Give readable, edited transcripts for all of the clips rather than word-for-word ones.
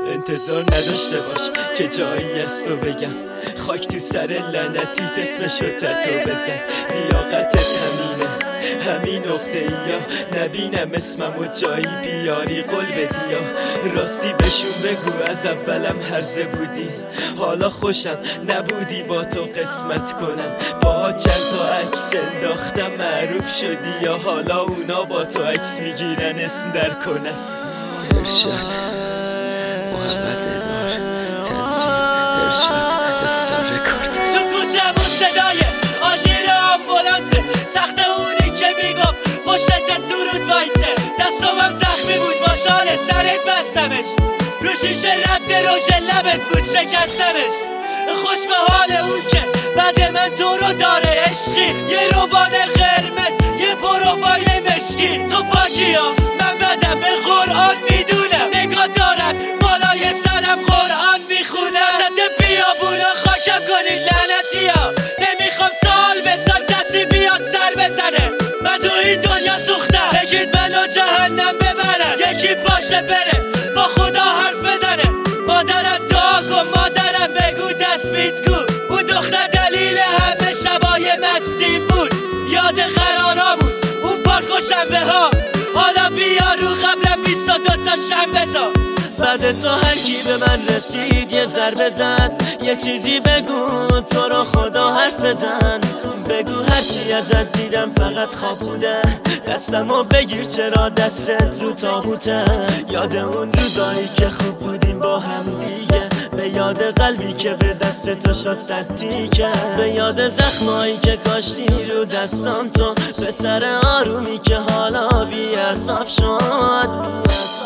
انتظار نداشته باش که جایی است و بگم خاک تو سر لعنتیت اسمشو تتو بزن. لیاقتت همینه همین نقطه یا نبینم اسمم و جایی بیاری قول بدی یا راستی بهشون بگو از اولم هرزه بودی. حالا خوشم نبودی با تو قسمت کنم، با چند تا عکس انداختم معروف شدی یا حالا اونا با تو عکس میگیرن اسم در کنن. ارشاد محمد انار تنظیم ارشاد استار رکورد. تو کوچمون صدای آژیر آمبولانسه، سخت اونی که میگفت پشتت درود وایسه. دستامم زخمی بود با شال سرت بستمش، رو شیشه رد روش لبت بود شکستمش. خوش به حال اون که بعد من تو رو داره عشقی، یه روبان قرمز یه پروفایل مشکی. تو پاکی ها من بدم به قرآن میدونم، نگاه دارم بالای سرم قرآن میخونم. زده بیابونا خاکم کنی لعنتی ها، نمیخوام سال به سال کسی بیاد سر بزنه. من تو این دنیا سوختم بگید منو جهنم ببرن، یکی باشه بره با خدا حرف بزنه. مادرم دعا کن مادرم بگو دست کو، اون دختر دلیل همه شبای مستیم بود. یاد قرارا بود اون پارک و شنبه ها، حالا بیا رو قبرم 22 تا شنبه تا. بعد تو هر کی به من رسید یه ضربه زد، یه چیزی بگو تو رو خدا حرف بزن. بگو هرچی ازت دیدم فقط خواب بوده، دستمو بگیر چرا دستت رو تابوته. یاد اون روزایی که خوب بودیم با هم دیگه، به یاد قلبی که به دست تو شد صد تیکه، به یاد زخمایی که کاشتی رو دستام تو، به سر آرومی که حالا بی‌حساب شد.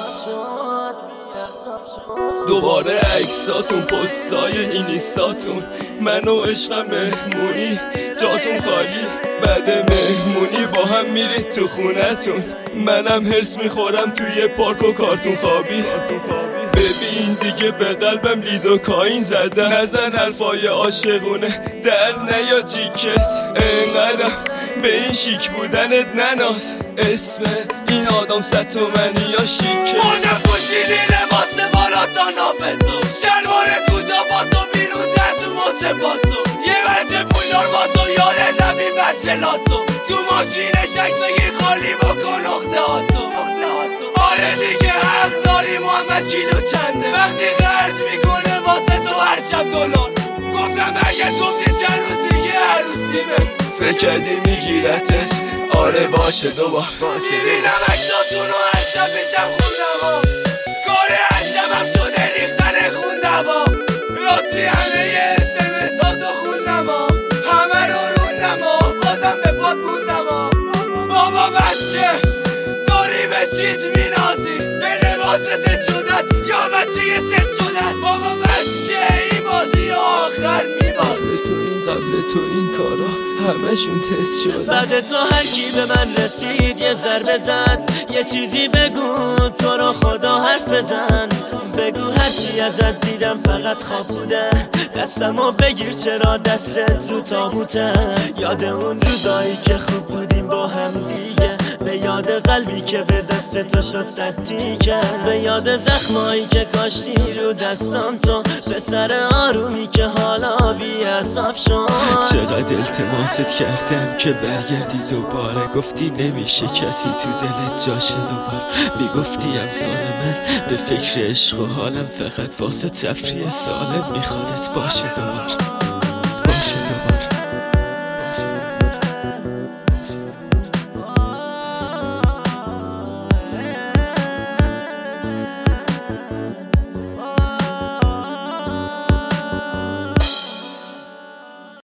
دوباره عکساتون پستای اینیستاتون، من و عشقم مهمونی جاتون خالی. بعد مهمونی با هم میرید تو خونتون، منم هرس میخورم توی پارک و کارتون خوابی. ببین دیگه به قلبم لید و کاین زدم، نزن حرفای عاشقونه در نیا جیکت. انقدرم به این شیک بودنت نناز، اسم این آدم 100 تومنی یا شیکه. موزه پوشیدی لباس بالا تا نافتو، شلوار کوتاه با تو بیرون در تو مچه با تو، یه بچه پولدار با تو یاد نبین بچه لاتو. تو ماشینش عکس بگیر خالی بکن اخته هاتو. آره دیگه حق داری محمد کیلو چنده، وقتی خرج میکنه واسه تو هر شب دلار. گفتم اگه گفتی چند روز دیگه عروسیمه، فکر کردی میگیرتت آره باشه دوبار. میبینم عکساتون رو هر شب میشم خوندم، کار هر شبم شده ریختن خوندم. راستی همه یه اسمساتو خوندم، همه رو روندم بازم به پاد موندم. بابا بچه داری به چیز مینازی، به لباس ست شدت یا بچه یه ست شدت. بابا بچه این بازی آخر میبازی، قبل تو این کارا همشون تست شد. بعد تو هر کی به من رسید یه ضربه زد، یه چیزی بگو تو رو خدا حرف بزن. بگو هرچی ازت دیدم فقط خواب بوده، دستمو بگیر چرا دستت رو تابوته. یاد اون روزایی که خوب بودیم با هم دیگه، به یاد قلبی که به دست تو شد صد تیکه، به یاد زخمایی که کاشتی رو دستام تو، به سر آرومی که حالا بی‌حساب شد. چقدر التماست کردم که برگردی دوباره، گفتی نمیشه کسی تو دلت جاشه دوباره. میگفتی امثال من به فکر عشق و حالم فقط واسه تفریح سالم میخوادت باشه دوباره.